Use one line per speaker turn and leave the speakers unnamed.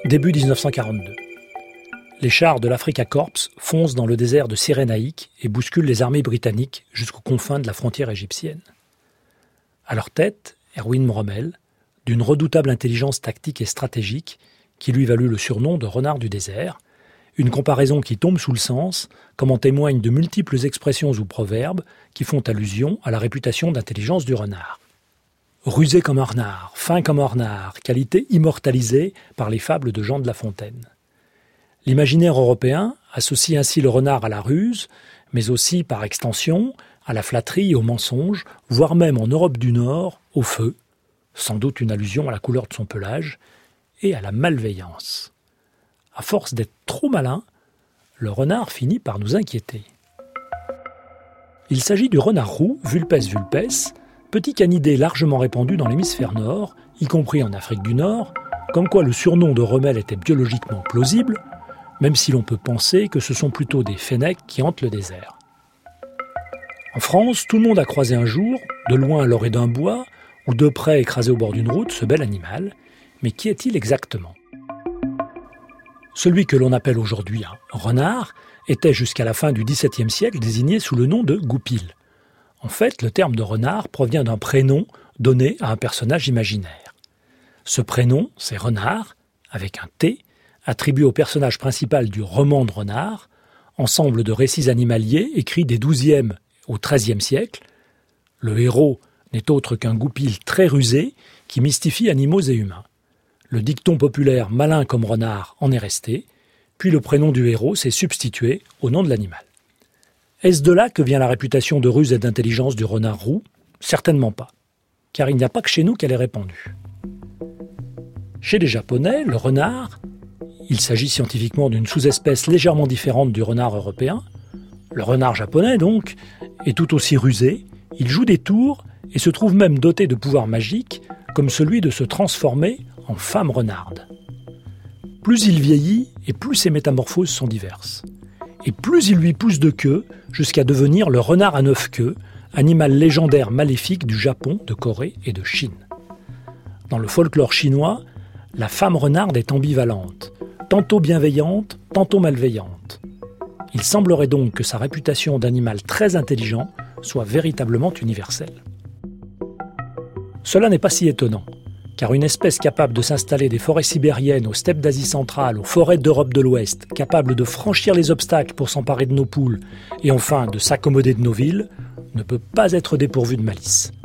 Début 1942. Les chars de l'Africa Corps foncent dans le désert de Cyrénaïque et bousculent les armées britanniques jusqu'aux confins de la frontière égyptienne. À leur tête, Erwin Rommel, d'une redoutable intelligence tactique et stratégique qui lui valut le surnom de renard du désert, une comparaison qui tombe sous le sens, comme en témoignent de multiples expressions ou proverbes qui font allusion à la réputation d'intelligence du renard. Rusé comme un renard, fin comme un renard, qualité immortalisée par les fables de Jean de La Fontaine. L'imaginaire européen associe ainsi le renard à la ruse, mais aussi, par extension, à la flatterie et au mensonge, voire même en Europe du Nord, au feu, sans doute une allusion à la couleur de son pelage, et à la malveillance. À force d'être trop malin, le renard finit par nous inquiéter. Il s'agit du renard roux, Vulpes vulpes, petit canidé largement répandu dans l'hémisphère nord, y compris en Afrique du Nord, comme quoi le surnom de Rommel était biologiquement plausible, même si l'on peut penser que ce sont plutôt des fennecs qui hantent le désert. En France, tout le monde a croisé un jour, de loin à l'orée d'un bois, ou de près écrasé au bord d'une route, ce bel animal. Mais qui est-il exactement ? Celui que l'on appelle aujourd'hui un renard était jusqu'à la fin du XVIIe siècle désigné sous le nom de goupil. En fait, le terme de renard provient d'un prénom donné à un personnage imaginaire. Ce prénom, c'est renard, avec un T, attribué au personnage principal du roman de renard, ensemble de récits animaliers écrits des XIIe au XIIIe siècle. Le héros n'est autre qu'un goupil très rusé qui mystifie animaux et humains. Le dicton populaire « malin comme renard » en est resté, puis le prénom du héros s'est substitué au nom de l'animal. Est-ce de là que vient la réputation de ruse et d'intelligence du renard roux ? Certainement pas, car il n'y a pas que chez nous qu'elle est répandue. Chez les Japonais, le renard, il s'agit scientifiquement d'une sous-espèce légèrement différente du renard européen. Le renard japonais, donc, est tout aussi rusé, il joue des tours et se trouve même doté de pouvoirs magiques, comme celui de se transformer en femme renarde. Plus il vieillit, et plus ses métamorphoses sont diverses. Et plus il lui pousse de queue, jusqu'à devenir le renard à 9 queues, animal légendaire maléfique du Japon, de Corée et de Chine. Dans le folklore chinois, la femme renarde est ambivalente, tantôt bienveillante, tantôt malveillante. Il semblerait donc que sa réputation d'animal très intelligent soit véritablement universelle. Cela n'est pas si étonnant, car une espèce capable de s'installer des forêts sibériennes aux steppes d'Asie centrale, aux forêts d'Europe de l'Ouest, capable de franchir les obstacles pour s'emparer de nos poules et enfin de s'accommoder de nos villes, ne peut pas être dépourvue de malice.